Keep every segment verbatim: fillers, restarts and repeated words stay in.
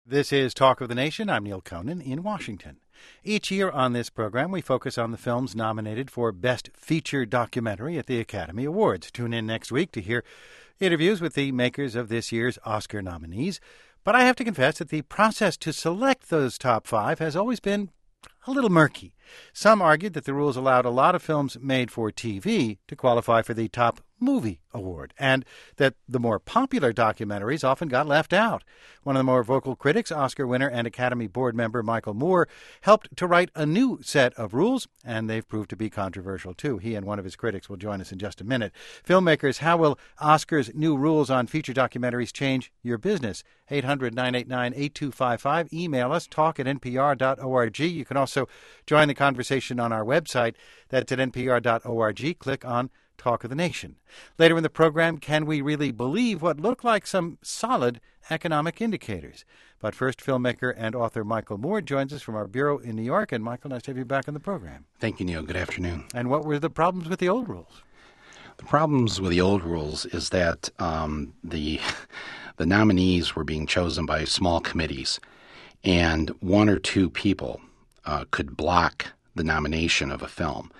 This is Talk of the Nation. I'm Neil Conan in Washington. Each year on this program, we focus on the films nominated for Best Feature Documentary at the Academy Awards. Tune in next week to hear interviews with the makers of this year's Oscar nominees. But I have to confess that the process to select those top five has always been a little murky. Some argued that the rules allowed a lot of films made for T V to qualify for the Top Movie Award, and that the more popular documentaries often got left out. One of the more vocal critics, Oscar winner and Academy Board member Michael Moore, helped to write a new set of rules, and they've proved to be controversial too. He and one of his critics will join us in just a minute. Filmmakers, how will Oscar's new rules on feature documentaries change your business? eight hundred, nine eight nine, eight two five five. Email us, talk at n p r dot org. You can also join the conversation on our website. That's at n p r dot org. Click on Talk of the Nation. Later in the program, can we really believe what look like some solid economic indicators? But first, filmmaker and author Michael Moore joins us from our bureau in New York. And Michael, nice to have you back on the program. Thank you, Neil. Good afternoon. And what were the problems with the old rules? The problems with the old rules is that um, the the nominees were being chosen by small committees, and one or two people uh, could block the nomination of a film.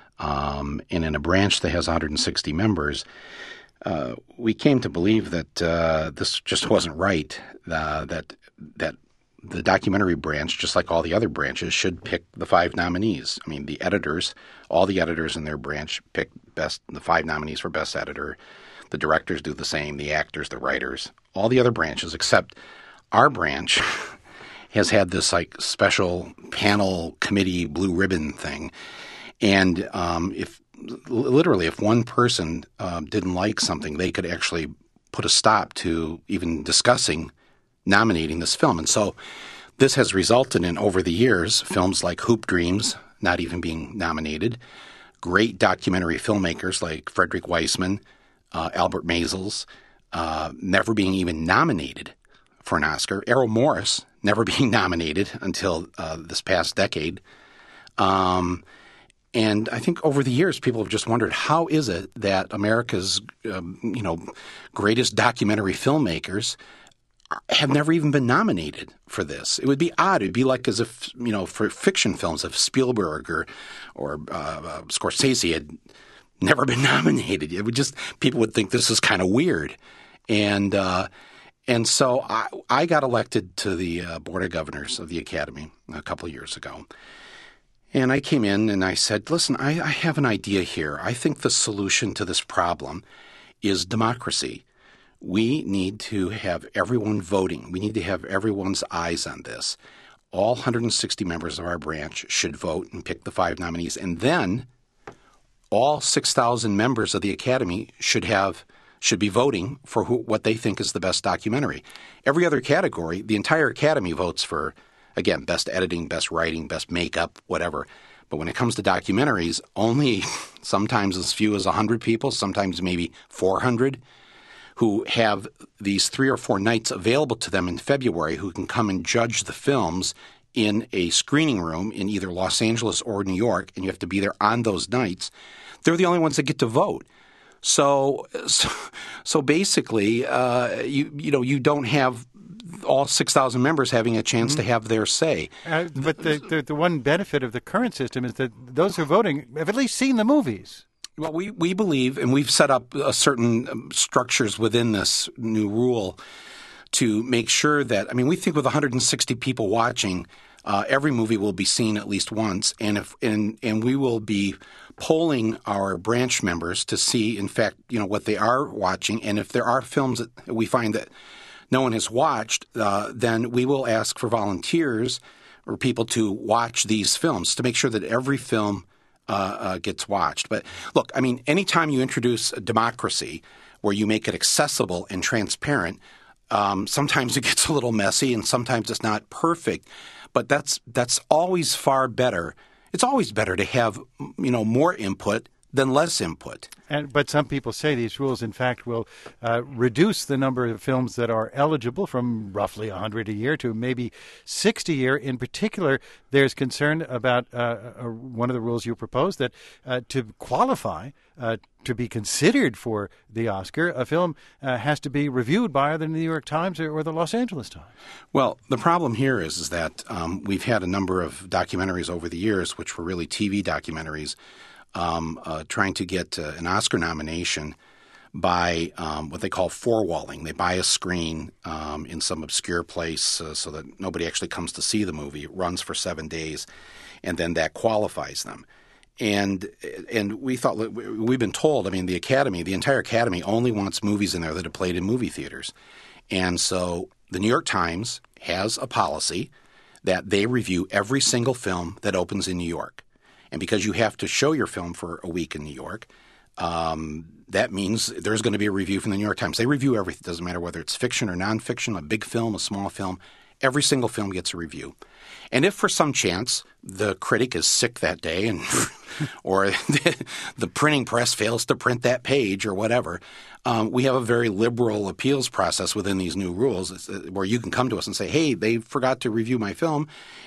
Um, and in a branch that has one hundred sixty members, uh, we came to believe that uh, this just wasn't right, uh, that that the documentary branch, just like all the other branches, should pick the five nominees. I mean, the editors, all the editors in their branch pick best the five nominees for best editor. The directors do the same, the actors, the writers, all the other branches, except our branch has had this like special panel committee blue ribbon thing. And um, if literally if one person uh, didn't like something, they could actually put a stop to even discussing nominating this film. And so this has resulted in, over the years, films like Hoop Dreams not even being nominated, great documentary filmmakers like Frederick Weissman, uh, Albert Maysles, uh, never being even nominated for an Oscar, Errol Morris never being nominated until uh, this past decade. Um And I think over the years, people have just wondered, how is it that America's, um, you know, greatest documentary filmmakers have never even been nominated for this? It would be odd. It would be like as if, you know, for fiction films, if Spielberg or or uh, uh, Scorsese had never been nominated. It would just people would think this is kind of weird, and uh, and so I, I got elected to the uh, Board of Governors of the Academy a couple of years ago. And I came in and I said, listen, I, I have an idea here. I think the solution to this problem is democracy. We need to have everyone voting. We need to have everyone's eyes on this. All one hundred sixty members of our branch should vote and pick the five nominees. And then all six thousand members of the Academy should have should be voting for who, what they think is the best documentary. Every other category, the entire Academy votes for, again, best editing, best writing, best makeup, whatever. But when it comes to documentaries, only sometimes as few as one hundred people, sometimes maybe four hundred, who have these three or four nights available to them in February who can come and judge the films in a screening room in either Los Angeles or New York, and you have to be there on those nights. They're the only ones that get to vote. So, so, so basically, uh, you you know, you don't have all six thousand members having a chance mm-hmm. to have their say. Uh, but the, the the one benefit of the current system is that those who are voting have at least seen the movies. Well, we, we believe, and we've set up uh, certain um, structures within this new rule to make sure that, I mean, we think with one hundred sixty people watching, uh, every movie will be seen at least once, and if and and we will be polling our branch members to see, in fact, you know, what they are watching, and if there are films that we find that no one has watched, uh, then we will ask for volunteers or people to watch these films to make sure that every film uh, uh, gets watched. But look, I mean, anytime you introduce a democracy where you make it accessible and transparent, um, sometimes it gets a little messy and sometimes it's not perfect. But that's that's always far better. It's always better to have, you know, more input then less input. And but some people say these rules, in fact, will uh, reduce the number of films that are eligible from roughly one hundred a year to maybe sixty a year. In particular, there's concern about uh, uh, one of the rules you proposed that uh, to qualify uh, to be considered for the Oscar, a film uh, has to be reviewed by either the New York Times or, or the Los Angeles Times. Well, the problem here is, is that um, we've had a number of documentaries over the years, which were really T V documentaries, Um, uh, trying to get uh, an Oscar nomination by um, what they call four-walling. They buy a screen um, in some obscure place uh, so that nobody actually comes to see the movie. It runs for seven days, and then that qualifies them. And and we thought we've been told. I mean, the Academy, the entire Academy, only wants movies in there that have played in movie theaters, and so the New York Times has a policy that they review every single film that opens in New York. And because you have to show your film for a week in New York, um, that means there's going to be a review from the New York Times. They review everything. It doesn't matter whether it's fiction or nonfiction, a big film, a small film. Every single film gets a review. And if for some chance the critic is sick that day and or the, the printing press fails to print that page or whatever, um, we have a very liberal appeals process within these new rules where you can come to us and say, hey, they forgot to review my film.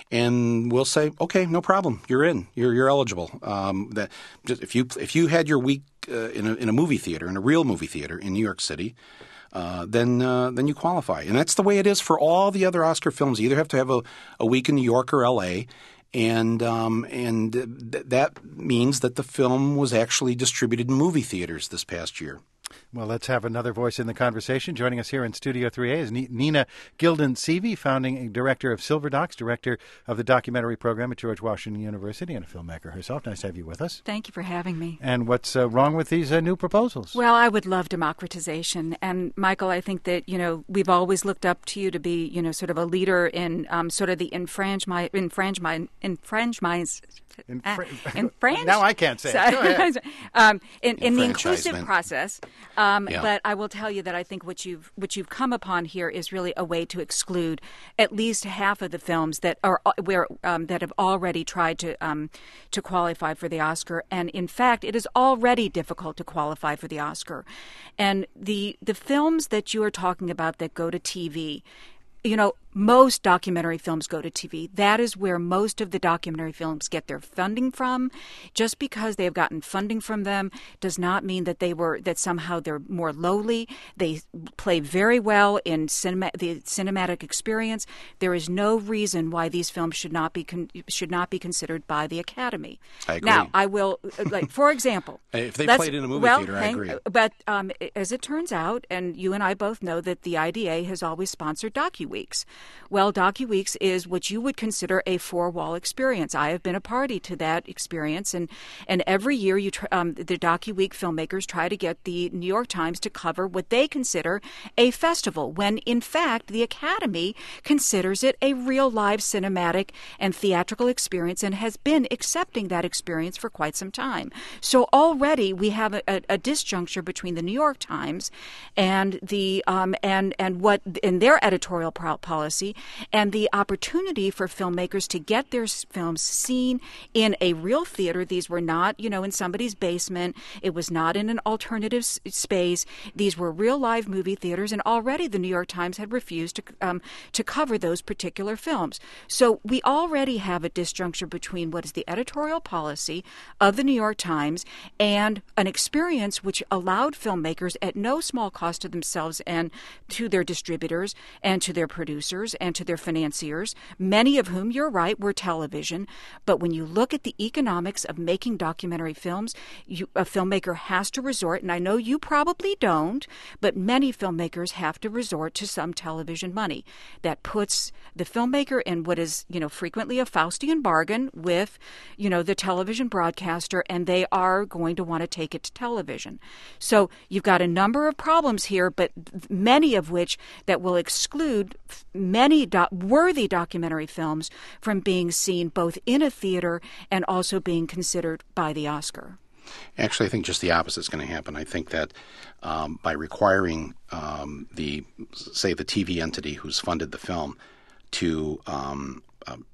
And we'll say, okay, no problem. You're in. You're you're eligible. Um, that just, if you if you had your week uh, in a in a movie theater, in a real movie theater in New York City, uh, then uh, then you qualify. And that's the way it is for all the other Oscar films. You either have to have a, a week in New York or L A, and um, and th- that means that the film was actually distributed in movie theaters this past year. Well, let's have another voice in the conversation. Joining us here in Studio three A is Nina Gilden-Seavey, founding director of Silver Docs, director of the documentary program at George Washington University, and a filmmaker herself. Nice to have you with us. Thank you for having me. And what's uh, wrong with these uh, new proposals? Well, I would love democratization. And, Michael, I think that, you know, we've always looked up to you to be, you know, sort of a leader in um, sort of the infringement, infringement, infringement, Infra- uh, infringe? Now I can't say it. Go ahead. um, in, in the inclusive process. Um, yeah. But I will tell you that I think what you've what you've come upon here is really a way to exclude at least half of the films that are where um, that have already tried to um, to qualify for the Oscar. And in fact, it is already difficult to qualify for the Oscar. And the the films that you are talking about that go to T V, you know, most documentary films go to T V. That is where most of the documentary films get their funding from. Just because they have gotten funding from them does not mean that they were that somehow they're more lowly. They play very well in cinema, the cinematic experience. There is no reason why these films should not be con, should not be considered by the Academy. I agree. Now, I will, like for example, if they played in a movie well, theater, hang, I agree. But um, as it turns out, and you and I both know that the I D A has always sponsored DocuWeeks. Well, DocuWeeks is what you would consider a four-wall experience. I have been a party to that experience, and, and every year you tr- um, the DocuWeek filmmakers try to get the New York Times to cover what they consider a festival, when in fact the Academy considers it a real live cinematic and theatrical experience and has been accepting that experience for quite some time. So already we have a, a, a disjuncture between the New York Times and the um, and and what in their editorial policy and the opportunity for filmmakers to get their films seen in a real theater. These were not, you know, in somebody's basement. It was not in an alternative s- space. These were real live movie theaters, and already the New York Times had refused to um, to cover those particular films. So we already have a disjuncture between what is the editorial policy of the New York Times and an experience which allowed filmmakers at no small cost to themselves and to their distributors and to their producers and to their financiers, many of whom, you're right, were television. But when you look at the economics of making documentary films, you, a filmmaker has to resort, and I know you probably don't, but many filmmakers have to resort to some television money. That puts the filmmaker in what is, you know, frequently a Faustian bargain with, you know, the television broadcaster, and they are going to want to take it to television. So you've got a number of problems here, but many of which that will exclude many do- worthy documentary films from being seen both in a theater and also being considered by the Oscar. Actually, I think just the opposite is going to happen. I think that um, by requiring um, the, say, the T V entity who's funded the film to um, uh,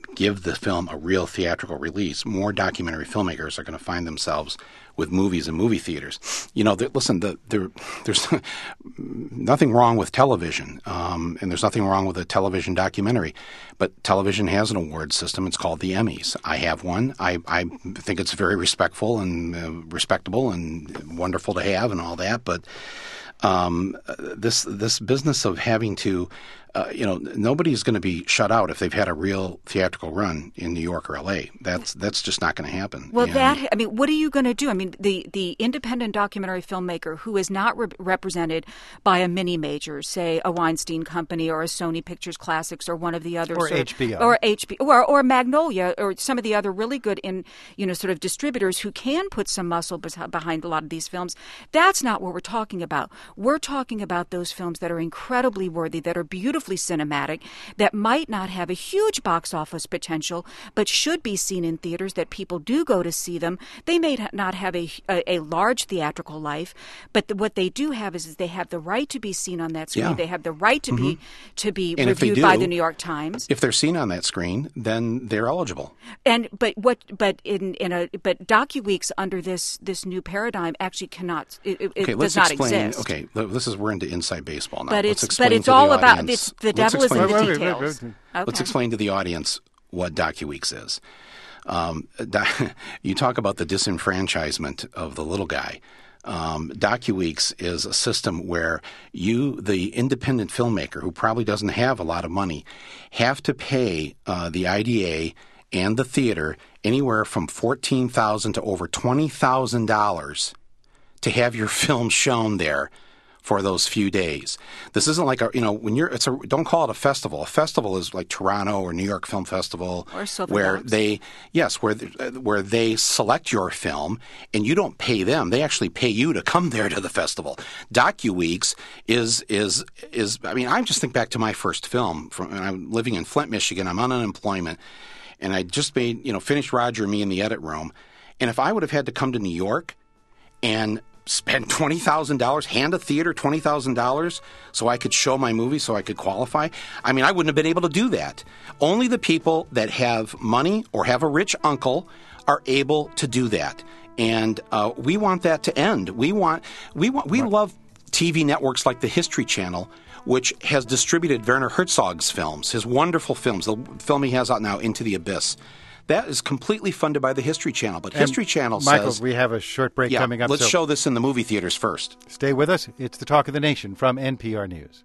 give the film a real theatrical release, more documentary filmmakers are going to find themselves with movies in movie theaters. You know, the, listen, the, the, there's nothing wrong with television, um, and there's nothing wrong with a television documentary, but television has an award system. It's called the Emmys. I have one. I, I think it's very respectful and uh, respectable and wonderful to have and all that, but um, this this business of having to Uh, you know, nobody's going to be shut out if they've had a real theatrical run in New York or L A. That's that's just not going to happen. Well, and, that I mean, what are you going to do? I mean, the, the independent documentary filmmaker who is not re- represented by a mini major, say a Weinstein Company or a Sony Pictures Classics or one of the others, or, or H B O, or H B O, or, or Magnolia, or some of the other really good in you know sort of distributors who can put some muscle behind a lot of these films. That's not what we're talking about. We're talking about those films that are incredibly worthy, that are beautiful, cinematic, that might not have a huge box office potential, but should be seen in theaters, that people do go to see them. They may not have a, a, a large theatrical life, but the, what they do have is, is they have the right to be seen on that screen. Yeah. They have the right to mm-hmm. be to be and reviewed do, by the New York Times. If they're seen on that screen, then they're eligible. And but what but in, in a but DocuWeeks under this this new paradigm actually cannot it, it okay, does let's not explain, exist. Okay, this is we're into inside baseball now. But let's it's but it's to all the about audience, it's, the devil is in the wait, wait, details. wait, wait, wait. Okay. Let's explain to the audience what DocuWeeks is. Um, you talk about the disenfranchisement of the little guy. Um, DocuWeeks is a system where you, the independent filmmaker who probably doesn't have a lot of money, have to pay uh, the I D A and the theater anywhere from fourteen thousand dollars to over twenty thousand dollars to have your film shown there for those few days. This isn't like a, you know, when you're, it's a, don't call it a festival. A festival is like Toronto or New York Film Festival, or Silver where Dogs. they, yes, where where they select your film and you don't pay them. They actually pay you to come there to the festival. DocuWeeks is is is. I mean, I just think back to my first film. From and I'm living in Flint, Michigan. I'm on unemployment, and I just made, you know, finished Roger and Me in the edit room. And if I would have had to come to New York and spend twenty thousand dollars, hand a theater twenty thousand dollars so I could show my movie, so I could qualify, I mean, I wouldn't have been able to do that. Only the people that have money or have a rich uncle are able to do that. And uh, we want that to end. We want, we want, we love T V networks like the History Channel, which has distributed Werner Herzog's films, his wonderful films, the film he has out now, Into the Abyss. That is completely funded by the History Channel. But and History Channel Michael, says... we have a short break yeah, coming up. let's so show this in the movie theaters first. Stay with us. It's the Talk of the Nation from N P R News.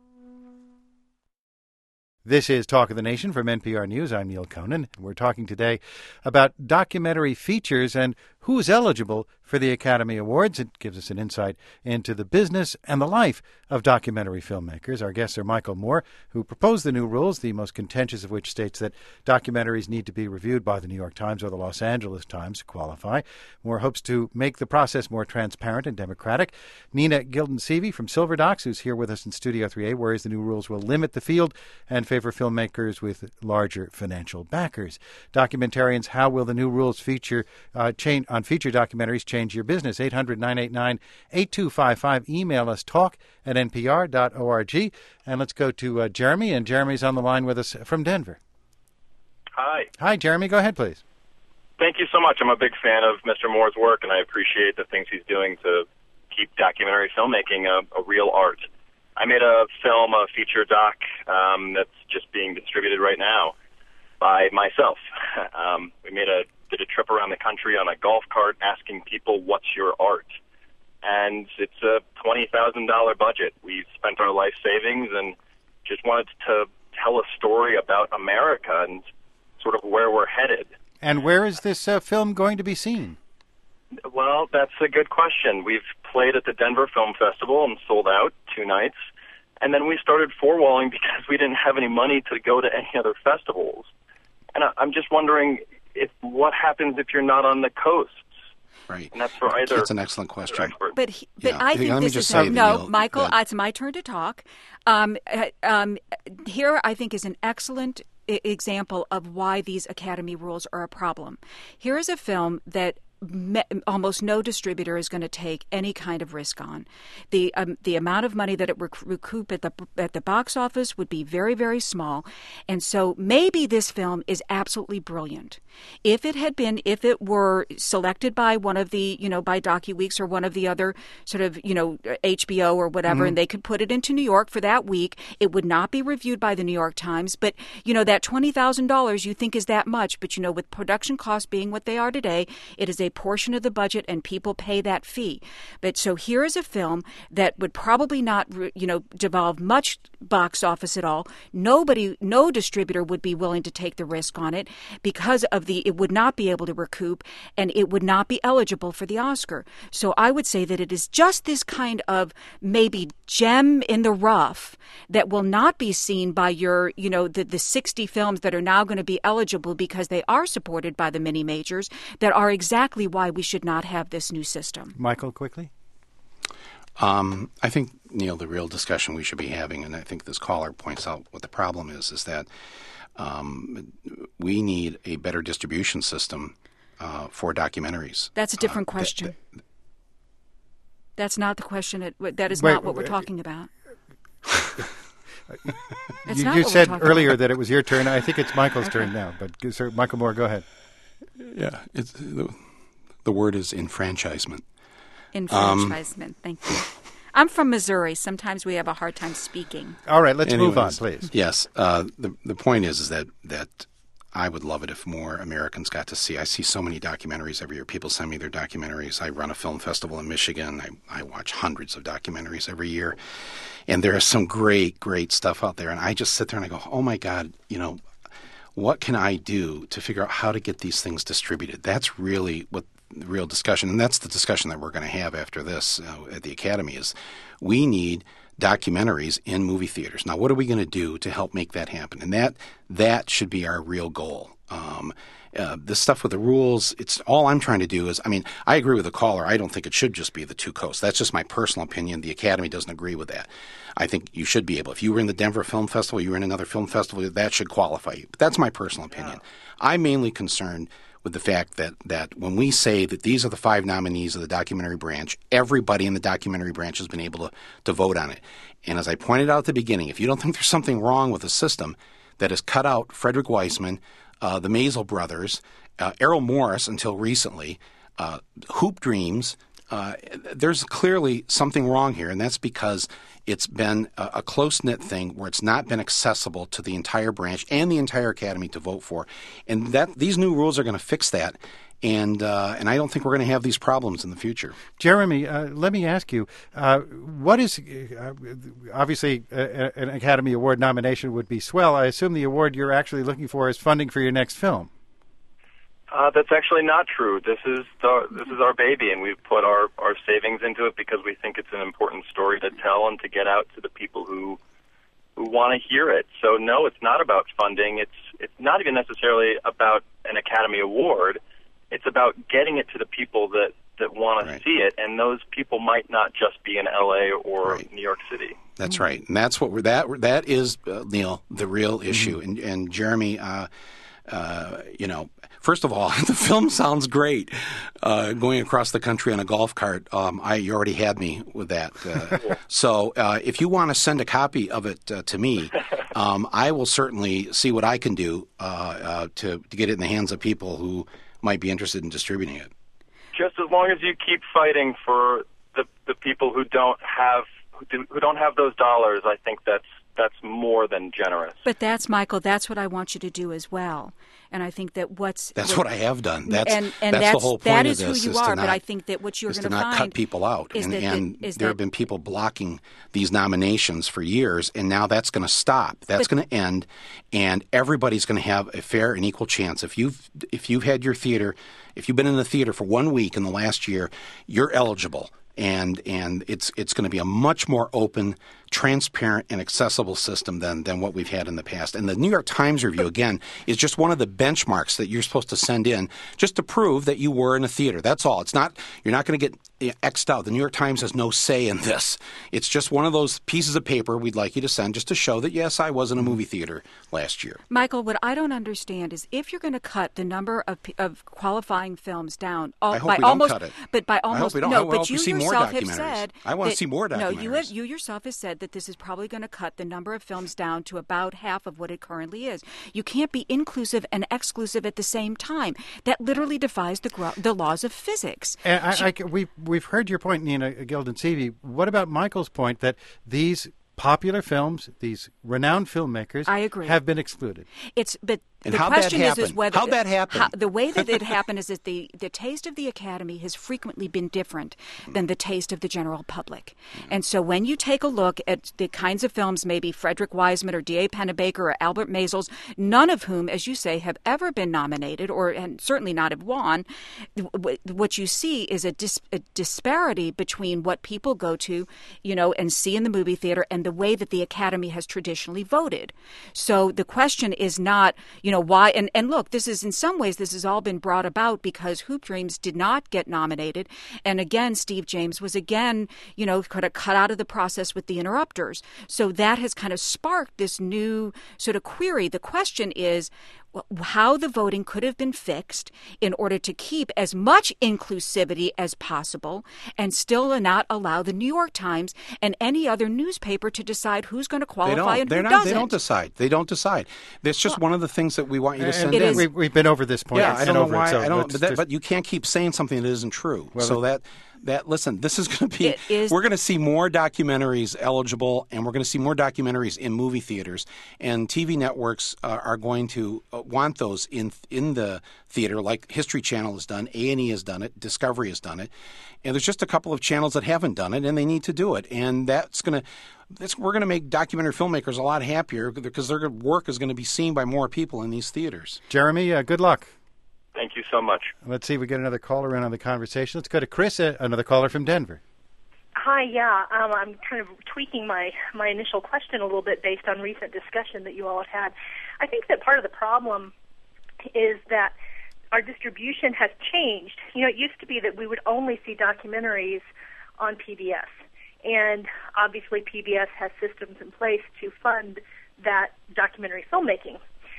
This is Talk of the Nation from N P R News. I'm Neil Conan. We're talking today about documentary features and who's eligible for the Academy Awards. It gives us an insight into the business and the life of documentary filmmakers. Our guests are Michael Moore, who proposed the new rules, the most contentious of which states that documentaries need to be reviewed by the New York Times or the Los Angeles Times to qualify. Moore hopes to make the process more transparent and democratic. Nina Gilden-Seavey from Silver Docs, who's here with us in Studio three A, worries the new rules will limit the field and favor filmmakers with larger financial backers. Documentarians, how will the new rules feature uh, change on feature documentaries change your business? eight hundred, nine eight nine, eight two five five. Email us, talk at n p r dot org. And let's go to uh, Jeremy, and Jeremy's on the line with us from Denver. Hi. Hi, Jeremy. Go ahead, please. Thank you so much. I'm a big fan of Mister Moore's work, and I appreciate the things he's doing to keep documentary filmmaking a, a real art. I made a film, a feature doc, um, that's just being distributed right now by myself. um, we made a did a trip around the country on a golf cart asking people, what's your art? And it's a twenty thousand dollars budget. We spent our life savings and just wanted to tell a story about America and sort of where we're headed. And where is this uh, film going to be seen? Well, that's a good question. We've played at the Denver Film Festival and sold out two nights. And then we started four-walling because we didn't have any money to go to any other festivals. And I, I'm just wondering if what happens if you're not on the coasts? Right. And that's for either. That's an excellent question. But he, but Yeah. I Let think me this just is say, no, Neil, Michael. that- It's my turn to talk. Um, uh, um, here, I think, is an excellent I- example of why these Academy rules are a problem. Here is a film that me- almost no distributor is going to take any kind of risk on. The um, the amount of money that it would recoup at the at the box office would be very, very small. And so maybe this film is absolutely brilliant. If it had been, if it were selected by one of the, you know, by DocuWeeks or one of the other sort of, you know, H B O or whatever, mm-hmm. and they could put it into New York for that week, it would not be reviewed by the New York Times. But, you know, that twenty thousand dollars you think is that much. But, you know, with production costs being what they are today, it is a portion of the budget and people pay that fee. But so here is a film that would probably not, you know, devolve much box office at all. Nobody, no distributor would be willing to take the risk on it because of the, it would not be able to recoup and it would not be eligible for the Oscar. So I would say that it is just this kind of maybe gem in the rough that will not be seen by your, you know, the, the sixty films that are now going to be eligible because they are supported by the mini majors that are exactly why we should not have this new system. Michael, quickly. Um, I think, Neil, the real discussion we should be having, and I think this caller points out what the problem is, is that um, we need a better distribution system uh, for documentaries. That's a different uh, question. Th- th- That's not the question. It, that is wait, not what wait, we're talking about. you you said earlier about. that it was your turn. I think it's Michael's okay. turn now. But sir, Michael Moore, go ahead. Yeah, it's, the, the word is enfranchisement. Enfranchisement. Um, Thank you. I'm from Missouri. Sometimes we have a hard time speaking. All right, let's anyways, move on, please. Yes. Uh, the the point is, is that that I would love it if more Americans got to see. I see so many documentaries every year. People send me their documentaries. I run a film festival in Michigan. I, I watch hundreds of documentaries every year. And there is some great, great stuff out there. And I just sit there and I go, oh, my God, you know, what can I do to figure out how to get these things distributed? That's really what the real discussion, and that's the discussion that we're going to have after this uh, at the Academy, is we need documentaries in movie theaters. Now, what are we going to do to help make that happen? And that that should be our real goal. Um, uh, this stuff with the rules, it's all I'm trying to do is, I mean, I agree with the caller. I don't think it should just be the two coasts. That's just my personal opinion. The Academy doesn't agree with that. I think you should be able, if you were in the Denver Film Festival, you were in another film festival, that should qualify you. But that's my personal opinion. Yeah. I'm mainly concerned with the fact that, that when we say that these are the five nominees of the documentary branch, everybody in the documentary branch has been able to, to vote on it. And as I pointed out at the beginning, if you don't think there's something wrong with the system that has cut out Frederick Wiseman, uh, the Maisel brothers, uh, Errol Morris until recently, uh, Hoop Dreams, uh, there's clearly something wrong here, and that's because it's been a, a close-knit thing where it's not been accessible to the entire branch and the entire Academy to vote for. And that these new rules are going to fix that. And uh, and I don't think we're going to have these problems in the future. Jeremy, uh, let me ask you, uh, what is, uh, obviously uh, an Academy Award nomination would be swell. I assume the award you're actually looking for is funding for your next film. Uh, that's actually not true. This is the, this is our baby, and we've put our, our savings into it because we think it's an important story to tell and to get out to the people who who want to hear it. So no, it's not about funding. It's it's not even necessarily about an Academy Award. It's about getting it to the people that, that want right. to see it, and those people might not just be in L A or right. New York City. That's mm-hmm. right, and that's what we're that that is uh, Neil, the real issue. Mm-hmm. And and Jeremy, uh, uh, you know, first of all, the film sounds great. Uh, going across the country on a golf cart, um, I you already had me with that. Uh, so uh, if you want to send a copy of it uh, to me, um, I will certainly see what I can do uh, uh, to to get it in the hands of people who might be interested in distributing it. Just as long as you keep fighting for the the people who don't have who, do, who don't have those dollars, I think that's that's more than generous. But that's, Michael, that's what I want you to do as well. And I think that what's that's what, what I have done. That's and, and that's, that's the whole point that of is this. Who you is are, not, but I think that what you're going to find not cut people out, is and, that, and is there that, have been people blocking these nominations for years, and now that's going to stop. That's going to end, and everybody's going to have a fair and equal chance. If you've if you've had your theater, if you've been in the theater for one week in the last year, you're eligible. And and it's it's going to be a much more open transparent and accessible system than than what we've had in the past. And the New York Times review, again, is just one of the benchmarks that you're supposed to send in just to prove that you were in a theater. That's all. It's not, you're not going to get X'd out. The New York Times has no say in this. It's just one of those pieces of paper we'd like you to send just to show that, yes, I was in a movie theater last year. Michael, what I don't understand is if you're going to cut the number of, of qualifying films down, all, I hope by we don't almost, cut it. but by I hope almost we don't. no, I but hope you we see more yourself have documentaries. said I want to that, see more no, you have, documentaries. you yourself have said that this is probably going to cut the number of films down to about half of what it currently is. You can't be inclusive and exclusive at the same time. That literally defies the gro- the laws of physics. And I, I, we've, we've heard your point, Nina Gilden-Seavey. What about Michael's point that these popular films, these renowned filmmakers, I agree. have been excluded? It's but And the how'd that question is, is happen? whether How'd that happen? How, the way that it happened is that the, the taste of the Academy has frequently been different than the taste of the general public. And so when you take a look at the kinds of films, maybe Frederick Wiseman or D A Pennebaker or Albert Maysles, none of whom, as you say, have ever been nominated or and certainly not have won, what you see is a, dis, a disparity between what people go to, you know, and see in the movie theater and the way that the Academy has traditionally voted. So the question is not, you know, why, and, and look, this is in some ways, this has all been brought about because Hoop Dreams did not get nominated. And again, Steve James was again, you know, kind of cut out of the process with The Interrupters. So that has kind of sparked this new sort of query. The question is, how the voting could have been fixed in order to keep as much inclusivity as possible and still not allow the New York Times and any other newspaper to decide who's going to qualify and who not, doesn't. They don't decide. They don't decide. It's just well, one of the things that we want you to send and in. We, we've been over this point. Yeah, I don't know why. It, so I don't. But, that, just, but you can't keep saying something that isn't true. Well, so that. That listen, this is going to be. Is, we're going to see more documentaries eligible, and we're going to see more documentaries in movie theaters. And T V networks uh, are going to uh, want those in in the theater, like History Channel has done, A and E has done it, Discovery has done it, and there's just a couple of channels that haven't done it, and they need to do it. And that's going to. That's, we're going to make documentary filmmakers a lot happier because their work is going to be seen by more people in these theaters. Jeremy, uh, good luck. Thank you so much. Let's see if we get another caller in on the conversation. Let's go to Chris, uh, another caller from Denver. Hi, yeah. Um, I'm kind of tweaking my, my initial question a little bit based on recent discussion that you all have had. I think that part of the problem is that our distribution has changed. You know, it used to be that we would only see documentaries on P B S. And obviously P B S has systems in place to fund that documentary filmmaking.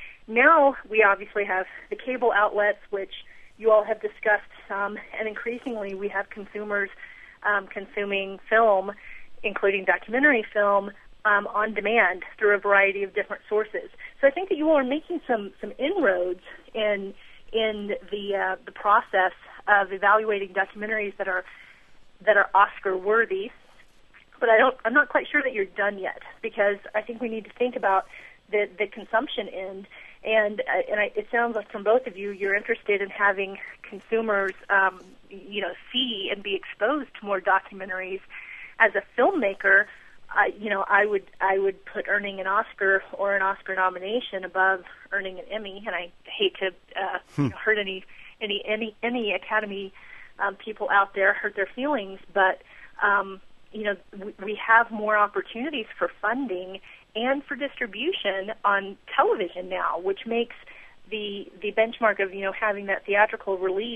Now we obviously have the cable outlets, which you all have discussed, um, and increasingly we have consumers um, consuming film, including documentary film, um, on demand through a variety of different sources. So I think that you all are making some, some inroads in in the uh, the process of evaluating documentaries that are that are Oscar worthy. But I don't. I'm not quite sure that you're done yet, because I think we need to think about the the consumption end. And uh, and I, it sounds like from both of you, you're interested in having consumers, um, you know, see and be exposed to more documentaries. As a filmmaker, uh, you know, I would I would put earning an Oscar or an Oscar nomination above earning an Emmy. And I hate to uh, hmm. you know, hurt any any any any Academy um, people out there, hurt their feelings, but um, you know, we, we have more opportunities for funding and for distribution on television now, which makes the the benchmark of, you know, having that theatrical release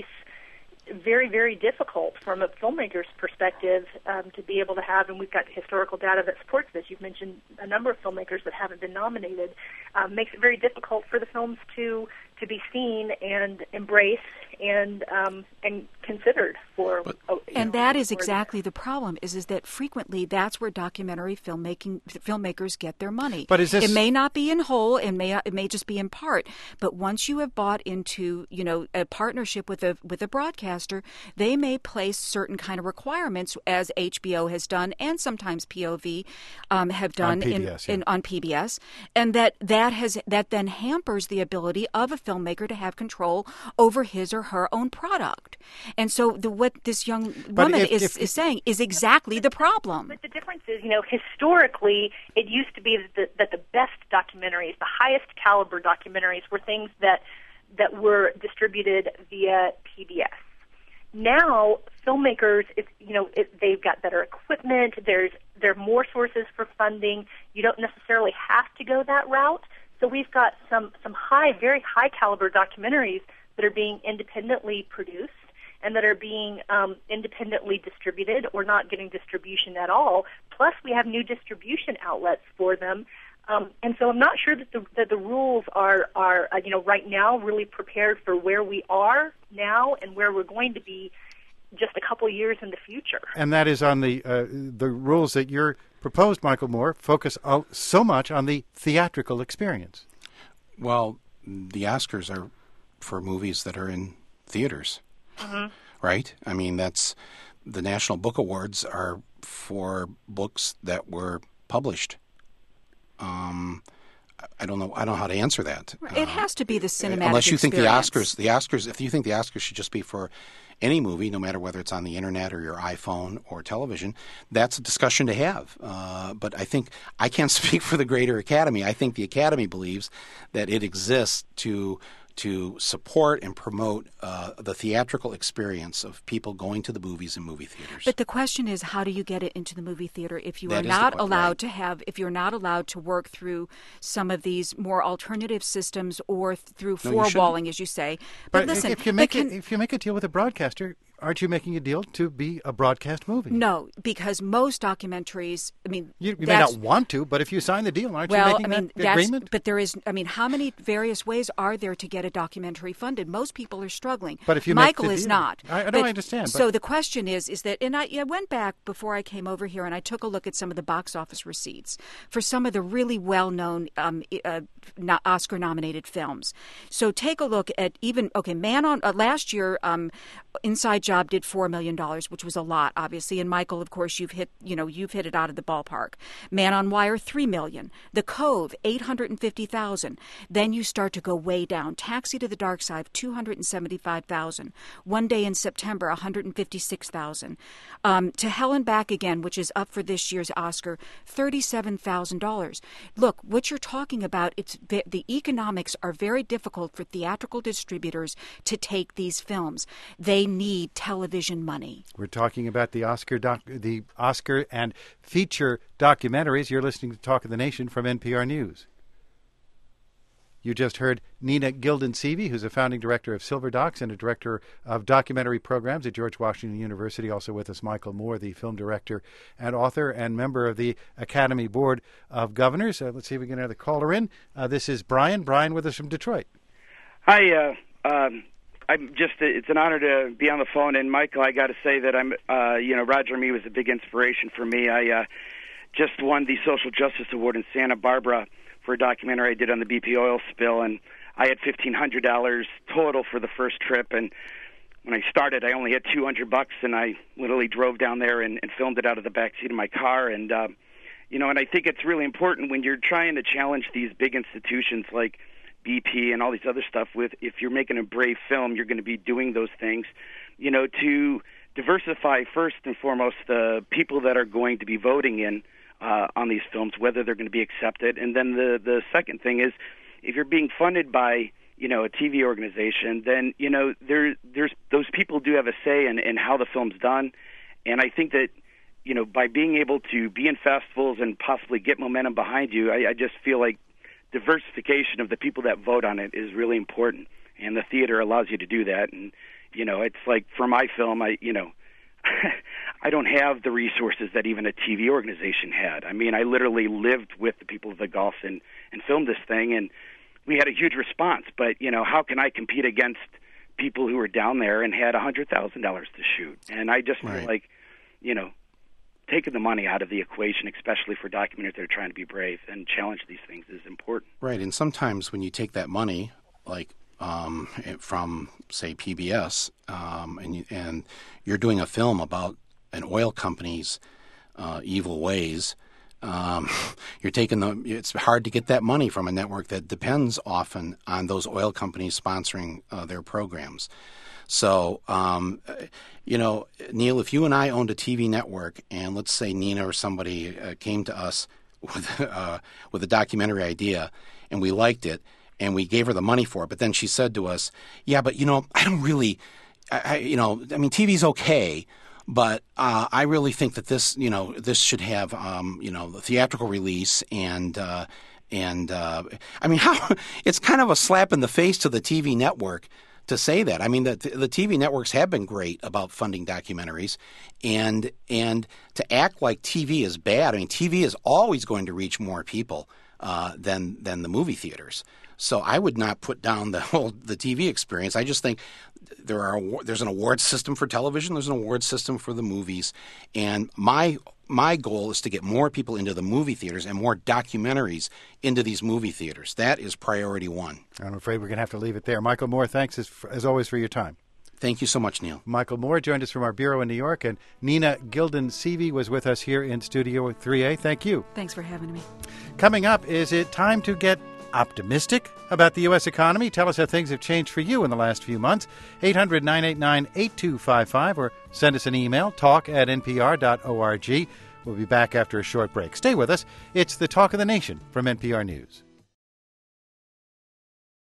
very, very difficult from a filmmaker's perspective um, to be able to have, and we've got historical data that supports this. You've mentioned a number of filmmakers that haven't been nominated. Um, makes it very difficult for the films to to be seen and embraced and um, and considered for. But, oh, and know, that is for exactly the problem. Is is that frequently that's where documentary filmmaking filmmakers get their money. But is this? It may not be in whole. It may it may just be in part. But once you have bought into, you know, a partnership with a with a broadcaster, they may place certain kind of requirements, as H B O has done, and sometimes P O V um, have done on P B S, in, yeah. in on P B S, and that that has that then hampers the ability of a filmmaker to have control over his or her own product. And so the, what this young But woman if- is, if- is saying is exactly the problem. But the difference is, you know, historically, it used to be that the, that the best documentaries, the highest caliber documentaries, were things that that were distributed via P B S. now filmmakers, it's, you know, it, they've got better equipment. There's there are more sources for funding. You don't necessarily have to go that route. So we've got some some high, very high caliber documentaries that are being independently produced and that are being um, independently distributed or not getting distribution at all. Plus, we have new distribution outlets for them. Um, and so I'm not sure that the, that the rules are, are uh, you know, right now really prepared for where we are now and where we're going to be just a couple of years in the future. And that is on the uh, the rules that you're proposed, Michael Moore, focus so much on the theatrical experience. Well, the Oscars are for movies that are in theaters, mm-hmm. right? I mean, that's the National Book Awards are for books that were published. Um, I don't know. I don't know how to answer that. It has to be the cinematic Unless you experience. think the Oscars, the Oscars, if you think the Oscars should just be for any movie, no matter whether it's on the internet or your iPhone or television, that's a discussion to have. Uh, but I think I can't speak for the greater Academy. I think the Academy believes that it exists to to support and promote uh, the theatrical experience of people going to the movies and movie theaters. But the question is, how do you get it into the movie theater if you That are is the not point, allowed right. to have, if you're not allowed to work through some of these more alternative systems or th- through No, you shouldn't. four-walling, as you say? But, But listen, if you but make can, it, if you make a deal with a broadcaster, aren't you making a deal to be a broadcast movie? no, because most documentaries, I mean, You, you may that's- not want to, but if you sign the deal, aren't well, you making I mean, that that's, agreement? but there is, I mean, how many various ways are there to get a documentary funded? Most people are struggling. But if you make Michael the is deal- not. I- I know, But- I understand, So but- the question is, is that, and I, I went back before I came over here and I took a look at some of the box office receipts for some of the really well-known um, uh, no- Oscar-nominated films. So take a look at even, okay, Man on, uh, last year, um, Inside Job did four million dollars, which was a lot, obviously. And Michael, of course, you've hit, you know, you've hit it out of the ballpark. Man on Wire, three million dollars. The Cove, eight hundred fifty thousand dollars. Then you start to go way down. Taxi to the Dark Side, two hundred seventy-five thousand dollars. One Day in September, one hundred fifty-six thousand dollars. Um, To Hell and Back Again, which is up for this year's Oscar, thirty-seven thousand dollars. Look, what you're talking about, it's the, the economics are very difficult for theatrical distributors to take these films. They need television money. We're talking about the Oscar doc, the Oscar and feature documentaries. You're listening to Talk of the Nation from N P R News. You just heard Nina Gilden-Seavey, who's a founding director of Silver Docs and a director of documentary programs at George Washington University. Also with us, Michael Moore, the film director and author and member of the Academy Board of Governors. Uh, let's see if we can get another caller in. Uh, this is Brian. Brian with us from Detroit. Hi, uh, um, I'm just, it's an honor to be on the phone. And Michael, I got to say that I'm, uh, you know, Roger Mee was a big inspiration for me. I uh, just won the Social Justice Award in Santa Barbara for a documentary I did on the B P oil spill, and I had fifteen hundred dollars total for the first trip. And when I started, I only had two hundred bucks, and I literally drove down there and, and filmed it out of the backseat of my car. And uh, you know, and I think it's really important when you're trying to challenge these big institutions like B P and all these other stuff. With if you're making a brave film, you're going to be doing those things. You know, to diversify first and foremost the people that are going to be voting in. Uh, on these films, whether they're going to be accepted. And then the, the second thing is, if you're being funded by, you know, a T V organization, then, you know, there, there's those people do have a say in, in how the film's done. And I think that, you know, by being able to be in festivals and possibly get momentum behind you, I, I just feel like diversification of the people that vote on it is really important. And the theater allows you to do that. And, you know, it's like for my film, I, you know, I don't have the resources that even a T V organization had. I mean, I literally lived with the people of the Gulf and, and filmed this thing, and we had a huge response. But, you know, how can I compete against people who were down there and had one hundred thousand dollars to shoot? And I just feel Right. like, you know, taking the money out of the equation, especially for documentaries that are trying to be brave and challenge these things, is important. Right, and sometimes when you take that money, like um, from, say, P B S, um, and, you, and you're doing a film about an oil company's uh, evil ways, um, you're taking the. It's hard to get that money from a network that depends often on those oil companies sponsoring uh, their programs. So, um, you know, Neil, if you and I owned a T V network, and let's say Nina or somebody uh, came to us with uh, with a documentary idea, and we liked it, and we gave her the money for it, but then she said to us, "Yeah, but you know, I don't really." I, I, you know, I mean, T V's okay, but uh, I really think that this, you know, this should have, um, you know, the theatrical release and. Uh, And, uh, I mean, how it's kind of a slap in the face to the T V network to say that. I mean, the, the T V networks have been great about funding documentaries, and and to act like T V is bad. I mean, T V is always going to reach more people uh, than than the movie theaters. So I would not put down the whole the T V experience. I just think there are there's an award system for television. There's an award system for the movies, and my my goal is to get more people into the movie theaters and more documentaries into these movie theaters. That is priority one. I'm afraid we're going to have to leave it there. Michael Moore, thanks as, as always for your time. Thank you so much, Neil. Michael Moore joined us from our bureau in New York, and Nina Gilden-Seavey was with us here in Studio three A. Thank you. Thanks for having me. Coming up, is it time to get optimistic about the U S economy? Tell us how things have changed for you in the last few months. eight hundred, nine eight nine, eight two five five or send us an email, talk at n p r dot org. We'll be back after a short break. Stay with us. It's the Talk of the Nation from N P R News.